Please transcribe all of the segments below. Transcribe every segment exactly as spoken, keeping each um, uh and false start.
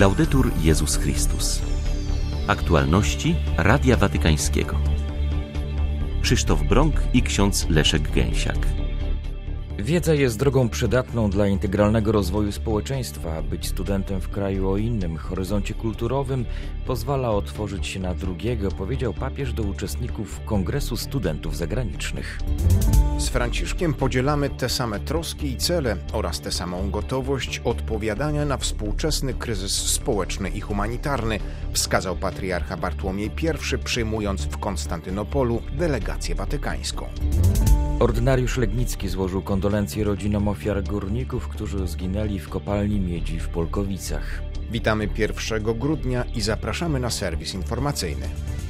Laudetur Jezus Chrystus. Aktualności Radia Watykańskiego. Krzysztof Brąk i ksiądz Leszek Gęsiak. Wiedza jest drogą przydatną dla integralnego rozwoju społeczeństwa. Być studentem w kraju o innym horyzoncie kulturowym pozwala otworzyć się na drugiego, powiedział papież do uczestników Kongresu Studentów Zagranicznych. Z Franciszkiem podzielamy te same troski i cele oraz tę samą gotowość odpowiadania na współczesny kryzys społeczny i humanitarny, wskazał patriarcha Bartłomiej I, przyjmując w Konstantynopolu delegację watykańską. Ordynariusz Legnicki złożył kondolencje rodzinom ofiar górników, którzy zginęli w kopalni miedzi w Polkowicach. Witamy pierwszego grudnia i zapraszamy na serwis informacyjny.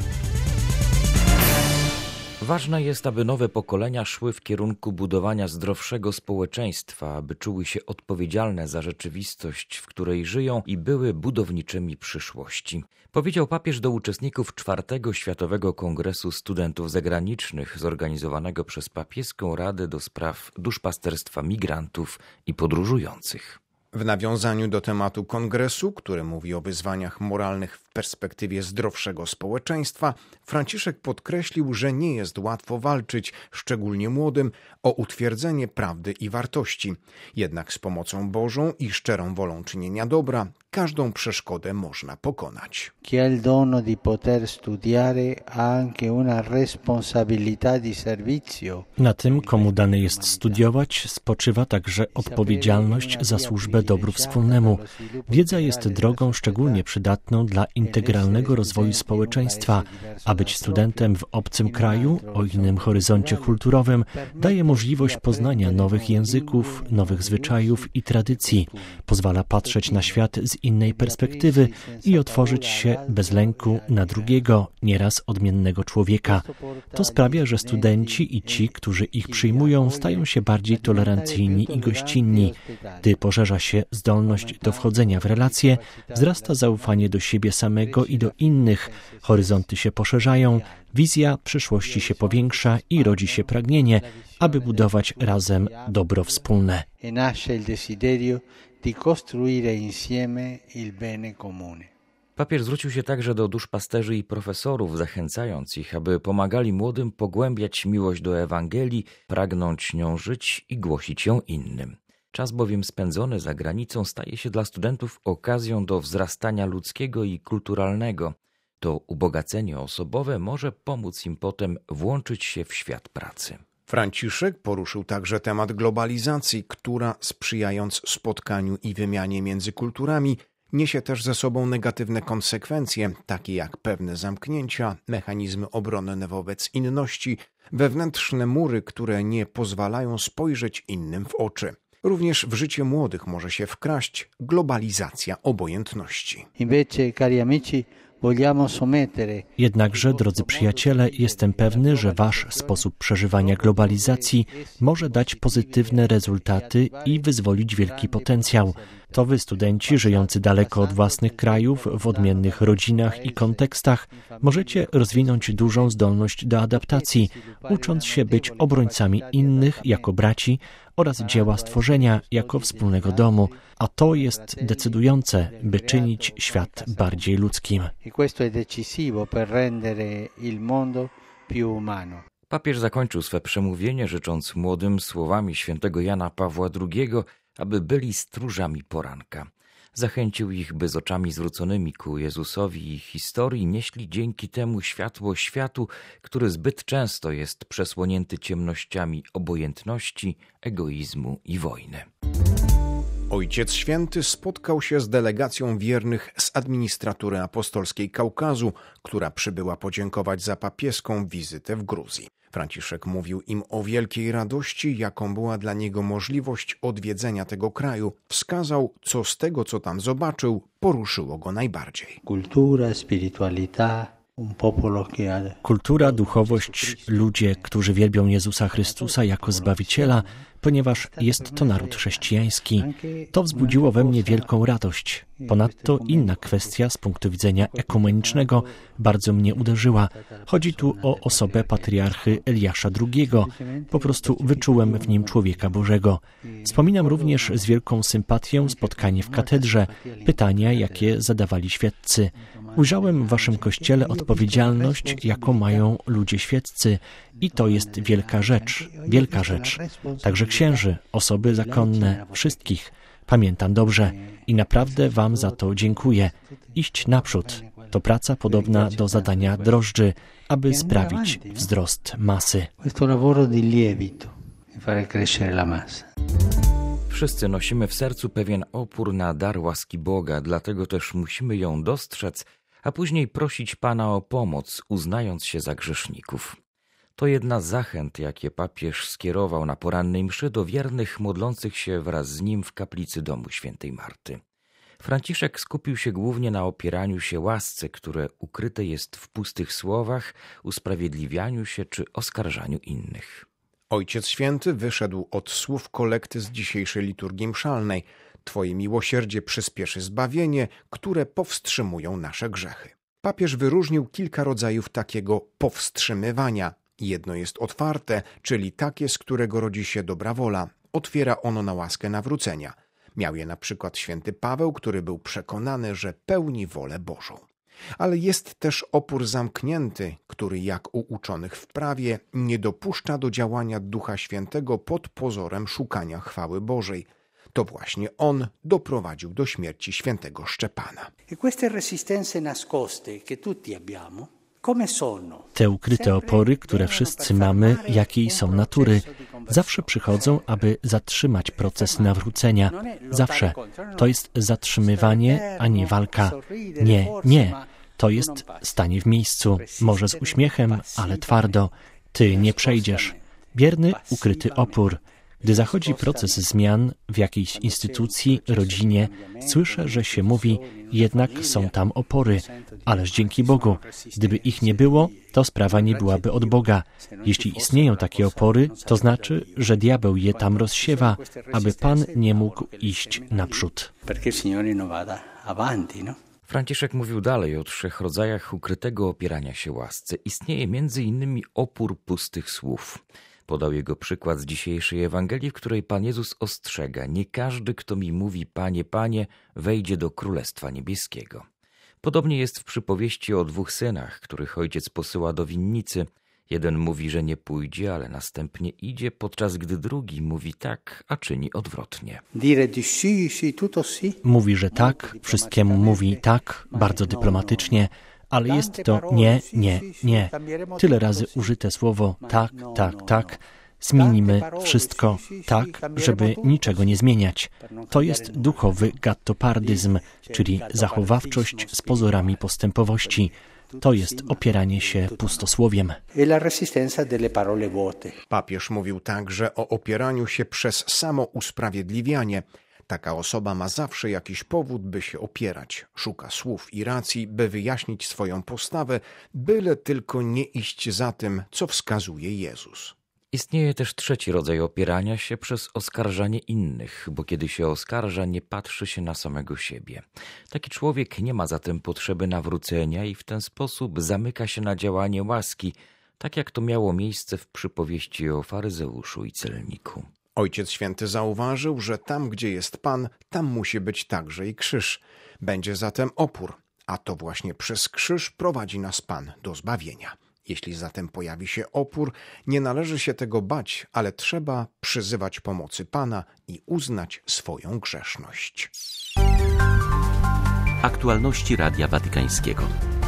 Ważne jest, aby nowe pokolenia szły w kierunku budowania zdrowszego społeczeństwa, aby czuły się odpowiedzialne za rzeczywistość, w której żyją i były budowniczymi przyszłości. Powiedział papież do uczestników czwartego Światowego Kongresu Studentów Zagranicznych, zorganizowanego przez Papieską Radę do Spraw Duszpasterstwa Migrantów i Podróżujących. W nawiązaniu do tematu kongresu, który mówi o wyzwaniach moralnych w perspektywie zdrowszego społeczeństwa, Franciszek podkreślił, że nie jest łatwo walczyć, szczególnie młodym, o utwierdzenie prawdy i wartości. Jednak z pomocą Bożą i szczerą wolą czynienia dobra każdą przeszkodę można pokonać. Chi ha il dono di poter studiare ha anche una responsabilità di servizio. Na tym, komu dane jest studiować, spoczywa także odpowiedzialność za służbę dobru wspólnemu. Wiedza jest drogą szczególnie przydatną dla integralnego rozwoju społeczeństwa, a być studentem w obcym kraju, o innym horyzoncie kulturowym, daje możliwość poznania nowych języków, nowych zwyczajów i tradycji. Pozwala patrzeć na świat z innej perspektywy i otworzyć się bez lęku na drugiego, nieraz odmiennego człowieka. To sprawia, że studenci i ci, którzy ich przyjmują, stają się bardziej tolerancyjni i gościnni. Gdy poszerza się zdolność do wchodzenia w relacje, wzrasta zaufanie do siebie samego i do innych, horyzonty się poszerzają, wizja przyszłości się powiększa i rodzi się pragnienie, aby budować razem dobro wspólne. di costruire insieme il bene comune. Papież zwrócił się także do duszpasterzy i profesorów, zachęcając ich, aby pomagali młodym pogłębiać miłość do Ewangelii, pragnąć nią żyć i głosić ją innym. Czas bowiem spędzony za granicą staje się dla studentów okazją do wzrastania ludzkiego i kulturalnego. To ubogacenie osobowe może pomóc im potem włączyć się w świat pracy. Franciszek poruszył także temat globalizacji, która, sprzyjając spotkaniu i wymianie między kulturami, niesie też ze sobą negatywne konsekwencje, takie jak pewne zamknięcia, mechanizmy obronne wobec inności, wewnętrzne mury, które nie pozwalają spojrzeć innym w oczy. Również w życie młodych może się wkraść globalizacja obojętności. Invece, cari amici, Jednakże, drodzy przyjaciele, jestem pewny, że wasz sposób przeżywania globalizacji może dać pozytywne rezultaty i wyzwolić wielki potencjał. To wy, studenci żyjący daleko od własnych krajów, w odmiennych rodzinach i kontekstach, możecie rozwinąć dużą zdolność do adaptacji, ucząc się być obrońcami innych jako braci oraz dzieła stworzenia jako wspólnego domu, a to jest decydujące, by czynić świat bardziej ludzkim. Papież zakończył swe przemówienie, życząc młodym słowami świętego Jana Pawła drugiego, aby byli stróżami poranka. Zachęcił ich, by z oczami zwróconymi ku Jezusowi i historii nieśli dzięki temu światło światu, który zbyt często jest przesłonięty ciemnościami obojętności, egoizmu i wojny. Ojciec Święty spotkał się z delegacją wiernych z administratury apostolskiej Kaukazu, która przybyła podziękować za papieską wizytę w Gruzji. Franciszek mówił im o wielkiej radości, jaką była dla niego możliwość odwiedzenia tego kraju. Wskazał, co z tego, co tam zobaczył, poruszyło go najbardziej. Kultura, spiritualità, Kultura, duchowość, ludzie, którzy wielbią Jezusa Chrystusa jako Zbawiciela, ponieważ jest to naród chrześcijański. To wzbudziło we mnie wielką radość. Ponadto inna kwestia z punktu widzenia ekumenicznego bardzo mnie uderzyła. Chodzi tu o osobę patriarchy Eliasza drugiego. Po prostu wyczułem w nim człowieka Bożego. Wspominam również z wielką sympatią spotkanie w katedrze, pytania, jakie zadawali świeccy. Ujrzałem w waszym kościele odpowiedzialność, jaką mają ludzie świeccy i to jest wielka rzecz, wielka rzecz. Także księży, osoby zakonne, wszystkich. Pamiętam dobrze i naprawdę wam za to dziękuję. Iść naprzód. To praca podobna do zadania drożdży, aby sprawić wzrost masy. Wszyscy nosimy w sercu pewien opór na dar łaski Boga, dlatego też musimy ją dostrzec, a później prosić Pana o pomoc, uznając się za grzeszników. To jedna z zachęt, jakie papież skierował na porannej mszy do wiernych modlących się wraz z nim w kaplicy domu świętej Marty. Franciszek skupił się głównie na opieraniu się łasce, które ukryte jest w pustych słowach, usprawiedliwianiu się czy oskarżaniu innych. Ojciec Święty wyszedł od słów kolekty z dzisiejszej liturgii mszalnej. Twoje miłosierdzie przyspieszy zbawienie, które powstrzymują nasze grzechy. Papież wyróżnił kilka rodzajów takiego powstrzymywania. Jedno jest otwarte, czyli takie, z którego rodzi się dobra wola. Otwiera ono na łaskę nawrócenia. Miał je na przykład święty Paweł, który był przekonany, że pełni wolę Bożą. Ale jest też opór zamknięty, który jak u uczonych w prawie nie dopuszcza do działania Ducha Świętego pod pozorem szukania chwały Bożej. To właśnie on doprowadził do śmierci świętego Szczepana. Te ukryte opory, które wszyscy mamy, jakiej są natury, zawsze przychodzą, aby zatrzymać proces nawrócenia. Zawsze. To jest zatrzymywanie, a nie walka. Nie, nie. To jest stanie w miejscu. Może z uśmiechem, ale twardo. Ty nie przejdziesz. Bierny, ukryty opór. Gdy zachodzi proces zmian w jakiejś instytucji, rodzinie, słyszę, że się mówi, jednak są tam opory. Ależ dzięki Bogu, gdyby ich nie było, to sprawa nie byłaby od Boga. Jeśli istnieją takie opory, to znaczy, że diabeł je tam rozsiewa, aby Pan nie mógł iść naprzód. Franciszek mówił dalej o trzech rodzajach ukrytego opierania się łasce. Istnieje między innymi opór pustych słów. Podał jego przykład z dzisiejszej Ewangelii, w której Pan Jezus ostrzega: nie każdy, kto mi mówi Panie, Panie, wejdzie do Królestwa Niebieskiego. Podobnie jest w przypowieści o dwóch synach, których ojciec posyła do winnicy. Jeden mówi, że nie pójdzie, ale następnie idzie, podczas gdy drugi mówi tak, a czyni odwrotnie. Mówi, że tak, wszystkiemu mówi tak, bardzo dyplomatycznie, ale jest to nie, nie, nie. Tyle razy użyte słowo tak, tak, tak. Zmienimy wszystko tak, żeby niczego nie zmieniać. To jest duchowy gattopardyzm, czyli zachowawczość z pozorami postępowości. To jest opieranie się pustosłowiem. Papież mówił także o opieraniu się przez samo usprawiedliwianie. Taka osoba ma zawsze jakiś powód, by się opierać. Szuka słów i racji, by wyjaśnić swoją postawę, byle tylko nie iść za tym, co wskazuje Jezus. Istnieje też trzeci rodzaj opierania się przez oskarżanie innych, bo kiedy się oskarża, nie patrzy się na samego siebie. Taki człowiek nie ma zatem potrzeby nawrócenia i w ten sposób zamyka się na działanie łaski, tak jak to miało miejsce w przypowieści o faryzeuszu i celniku. Ojciec Święty zauważył, że tam, gdzie jest Pan, tam musi być także i krzyż. Będzie zatem opór, a to właśnie przez krzyż prowadzi nas Pan do zbawienia. Jeśli zatem pojawi się opór, nie należy się tego bać, ale trzeba przyzywać pomocy Pana i uznać swoją grzeszność. Aktualności Radia Watykańskiego.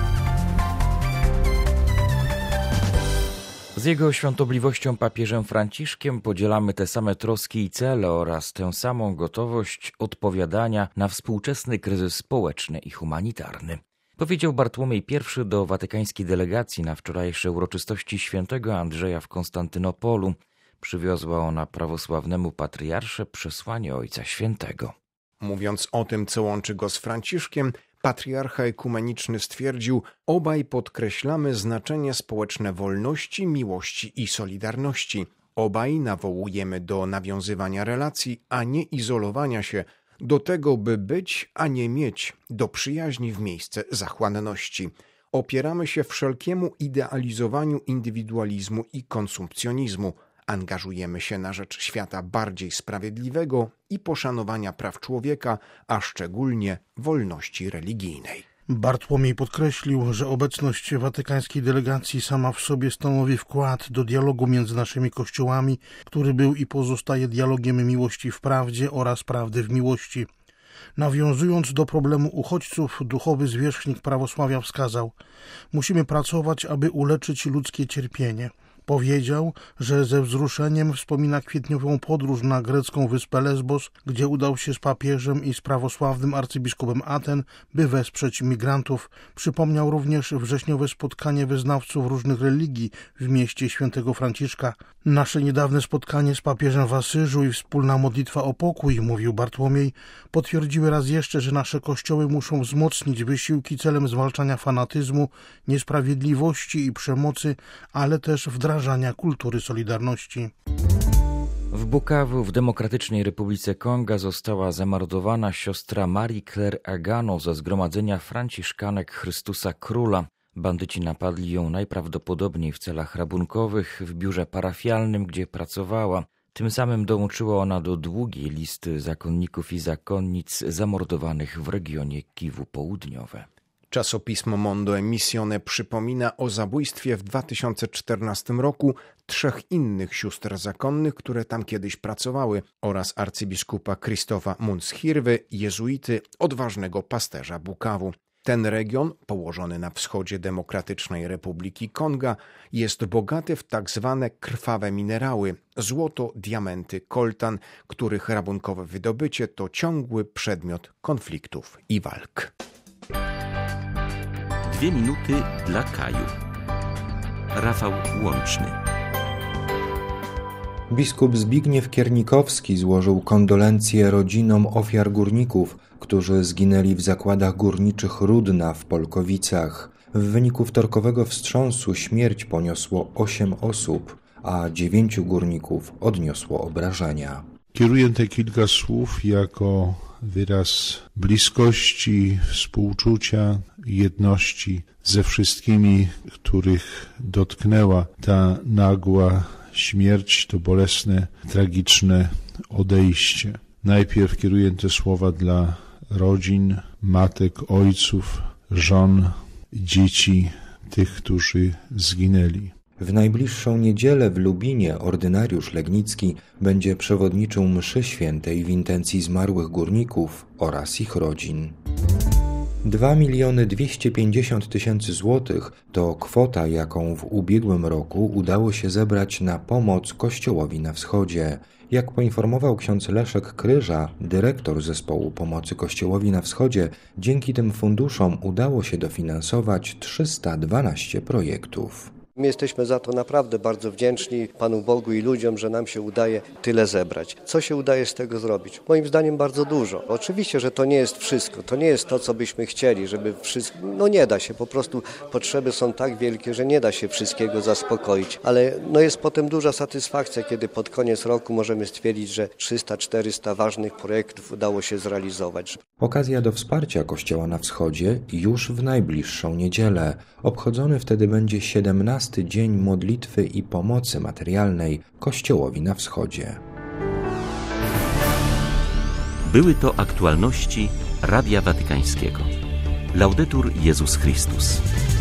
Z jego świątobliwością papieżem Franciszkiem podzielamy te same troski i cele oraz tę samą gotowość odpowiadania na współczesny kryzys społeczny i humanitarny. Powiedział Bartłomiej Pierwszy do watykańskiej delegacji na wczorajsze uroczystości świętego Andrzeja w Konstantynopolu. Przywiozła ona prawosławnemu patriarsze przesłanie Ojca Świętego. Mówiąc o tym, co łączy go z Franciszkiem, Patriarcha ekumeniczny stwierdził: obaj podkreślamy znaczenie społeczne wolności, miłości i solidarności. Obaj nawołujemy do nawiązywania relacji, a nie izolowania się, do tego, by być, a nie mieć, do przyjaźni w miejsce zachłanności. Opieramy się wszelkiemu idealizowaniu indywidualizmu i konsumpcjonizmu. Angażujemy się na rzecz świata bardziej sprawiedliwego i poszanowania praw człowieka, a szczególnie wolności religijnej. Bartłomiej podkreślił, że obecność watykańskiej delegacji sama w sobie stanowi wkład do dialogu między naszymi kościołami, który był i pozostaje dialogiem miłości w prawdzie oraz prawdy w miłości. Nawiązując do problemu uchodźców, duchowy zwierzchnik prawosławia wskazał: musimy pracować, aby uleczyć ludzkie cierpienie. Powiedział, że ze wzruszeniem wspomina kwietniową podróż na grecką wyspę Lesbos, gdzie udał się z papieżem i z prawosławnym arcybiskupem Aten, by wesprzeć migrantów. Przypomniał również wrześniowe spotkanie wyznawców różnych religii w mieście świętego Franciszka. Nasze niedawne spotkanie z papieżem w Asyżu i wspólna modlitwa o pokój, mówił Bartłomiej, potwierdziły raz jeszcze, że nasze kościoły muszą wzmocnić wysiłki celem zwalczania fanatyzmu, niesprawiedliwości i przemocy, ale też wdrażania kultury solidarności. W Bukavu w Demokratycznej Republice Konga została zamordowana siostra Marie Claire Agano ze zgromadzenia Franciszkanek Chrystusa Króla. Bandyci napadli ją najprawdopodobniej w celach rabunkowych w biurze parafialnym, gdzie pracowała. Tym samym dołączyła ona do długiej listy zakonników i zakonnic zamordowanych w regionie Kiwu Południowe. Czasopismo Mondo Emissione przypomina o zabójstwie w dwa tysiące czternastym roku trzech innych sióstr zakonnych, które tam kiedyś pracowały, oraz arcybiskupa Krzysztofa Munshirwy, jezuity, odważnego pasterza Bukawu. Ten region, położony na wschodzie Demokratycznej Republiki Konga, jest bogaty w tak zwane krwawe minerały, złoto, diamenty, koltan, których rabunkowe wydobycie to ciągły przedmiot konfliktów i walk. Dwie minuty dla Kaju. Rafał Łączny. Biskup Zbigniew Kiernikowski złożył kondolencje rodzinom ofiar górników, którzy zginęli w zakładach górniczych Rudna w Polkowicach. W wyniku wtorkowego wstrząsu śmierć poniosło osiem osób, a dziewięciu górników odniosło obrażenia. Kieruję te kilka słów jako wyraz bliskości, współczucia, jedności ze wszystkimi, których dotknęła ta nagła śmierć, to bolesne, tragiczne odejście. Najpierw kieruję te słowa dla rodzin, matek, ojców, żon, dzieci, tych, którzy zginęli. W najbliższą niedzielę w Lubinie ordynariusz Legnicki będzie przewodniczył mszy świętej w intencji zmarłych górników oraz ich rodzin. dwa miliony dwieście pięćdziesiąt tysięcy złotych to kwota, jaką w ubiegłym roku udało się zebrać na pomoc Kościołowi na Wschodzie. Jak poinformował ksiądz Leszek Kryża, dyrektor zespołu pomocy Kościołowi na Wschodzie, dzięki tym funduszom udało się dofinansować trzysta dwanaście projektów. My jesteśmy za to naprawdę bardzo wdzięczni Panu Bogu i ludziom, że nam się udaje tyle zebrać. Co się udaje z tego zrobić? Moim zdaniem bardzo dużo. Oczywiście, że to nie jest wszystko, to nie jest to, co byśmy chcieli, żeby wszystko, no nie da się, po prostu potrzeby są tak wielkie, że nie da się wszystkiego zaspokoić, ale no jest potem duża satysfakcja, kiedy pod koniec roku możemy stwierdzić, że trzysta czterysta ważnych projektów udało się zrealizować. Okazja do wsparcia Kościoła na Wschodzie już w najbliższą niedzielę. Obchodzony wtedy będzie siedemnasty dzień modlitwy i pomocy materialnej Kościołowi na Wschodzie. Były to aktualności Radia Watykańskiego. Laudetur Jezus Chrystus.